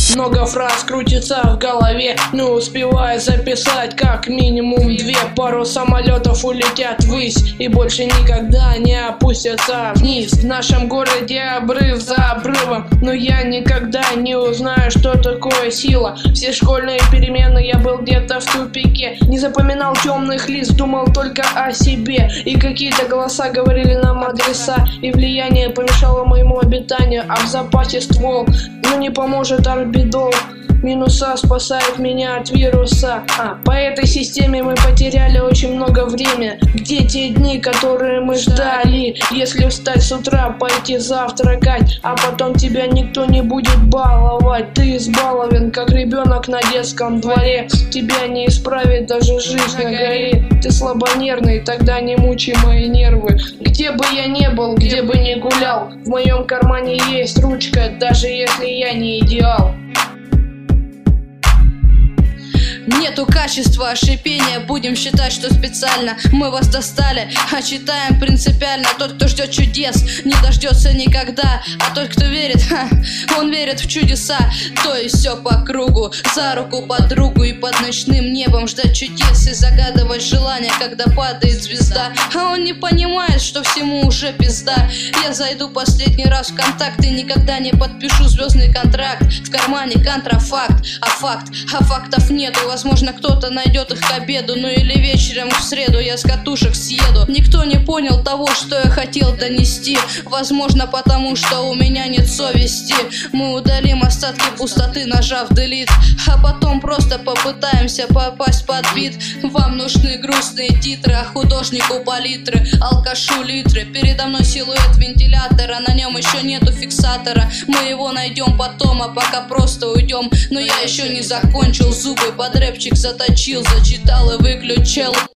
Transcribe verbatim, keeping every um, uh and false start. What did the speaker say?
Много фраз крутится в голове, не успеваю записать как минимум две. Пару самолетов улетят ввысь и больше никогда не опустятся вниз. В нашем городе обрыв за обрывом, но я никогда не узнаю, что такое сила. Все школьные перемены я был где-то в тупике, не запоминал темных лиц, думал только о себе. И какие-то голоса говорили нам адреса, и влияние помешало моему обитанию. А в запасе ствол, но не поможет орбидол. Минуса спасают меня от вируса. а, По этой системе мы потеряли очень много времени. Где те дни, которые мы ждали? Если встать с утра, пойти завтракать, а потом тебя никто не будет баловать. Ты избалован, как ребенок на детском дворе. Тебя не исправит даже жизнь на горе. Ты слабонервный, тогда не мучай мои нервы. Где бы я не был, где бы не гулял, в моем кармане есть ручка, даже если я не идеал. Нету качества, шипения, будем считать, что специально мы вас достали, а читаем принципиально. Тот, кто ждет чудес, не дождется никогда, а тот, кто верит, ха, он верит в чудеса. То есть все по кругу, за руку подругу и под ночным небом ждать чудес и загадывать желания, когда падает звезда. А он не понимает, что всему уже пизда. Я зайду последний раз в контакт и никогда не подпишу звездный контракт. В кармане контрафакт, а факт, а фактов нету. Возможно, кто-то найдет их к обеду, ну или вечером в среду я с катушек съеду. Никто не понял того, что я хотел донести. Возможно, потому что у меня нет совести. Мы удалим остатки пустоты, нажав delete, а потом просто попытаемся попасть под бит. Вам нужны грустные титры, а художнику палитры, алкашу литры. Передо мной силуэт вентилятора, на нем еще нету фиксатора. Мы его найдем потом, а пока просто уйдем. Но я еще не закончил, зубы под рэпчик заточил, зачитал и выключил.